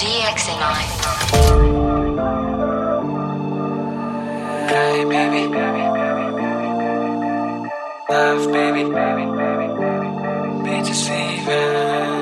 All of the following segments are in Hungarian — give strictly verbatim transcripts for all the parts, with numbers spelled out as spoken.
D X M I. Cry baby, love baby, bitch szívem.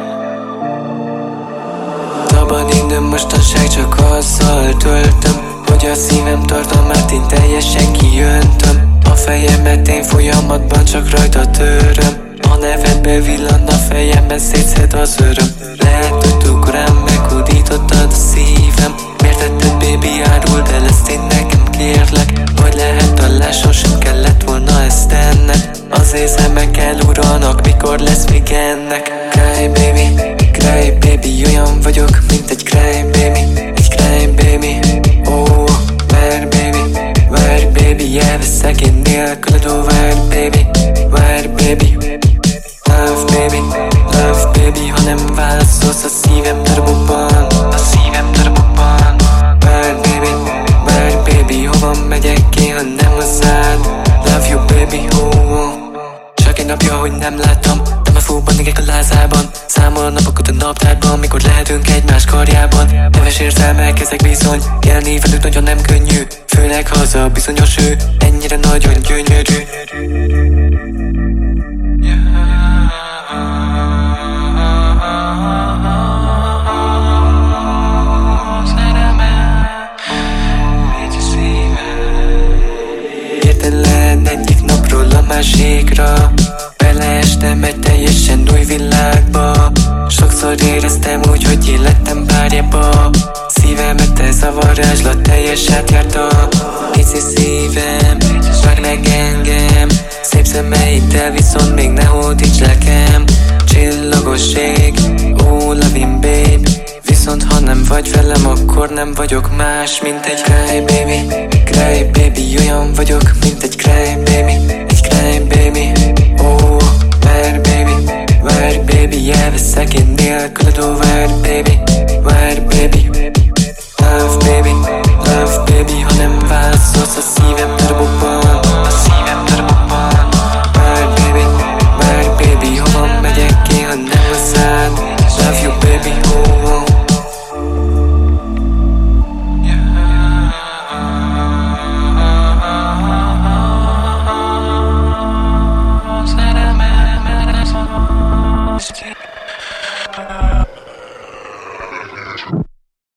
Szabad időm mostanság csak azzal töltöm, hogy a szívem tartalmát én teljesen kijöntöm. A fejemet én folyamatban csak rajta töröm. A nevedbe villan a fejemben, szétszed az öröm. Lehet, hogy túl korán meghódítottad a szívem. Miért tetted, baby, áruld el ezt én nekem, kérlek. Vagy lehet talláson sem kellett volna ezt tenned. Az érzelmek eluralnak, mikor lesz még ennek. Cry baby, cry baby, olyan vagyok, mint egy cry baby. Egy cry baby, oh, várj baby, várj baby, elveszek én nélküled, oh, várj baby, várj baby. Love baby, love baby, ha nem válaszolsz a szívem darabokban, a szívem darabokban. Várj baby, várj baby, hova megyek én, ha nem hozzád. Love you baby, oh, oh. Csak egy napja, hogy nem láttam, nem a fúban, égek a lázában. Számol a napokat a naptárban, mikor lehetünk egymás karjában. Neves érzelmek, ezek bizony, élni velük nagyon nem könnyű. Főleg ha az a bizonyos ő, ennyire nagyon gyönyörű. Hirtelen egyik napról a másikra beleestem egy teljesen új világba. Sokszor éreztem úgy, hogy életem párjába. Szívemet ez a varázslat teljes átjárta. Pici szívem, vágd meg engem. Szép szemeiddel viszont még ne hódíts lelkem. Csillagos ég, oh loving babe. Viszont ha nem vagy velem, akkor nem vagyok más, mint egy cry baby. Cry baby, olyan vagyok, mint egy cry baby. Egy cry baby, oh, várj baby, várj baby, elveszek én nélküled, oh, várj baby, várj baby.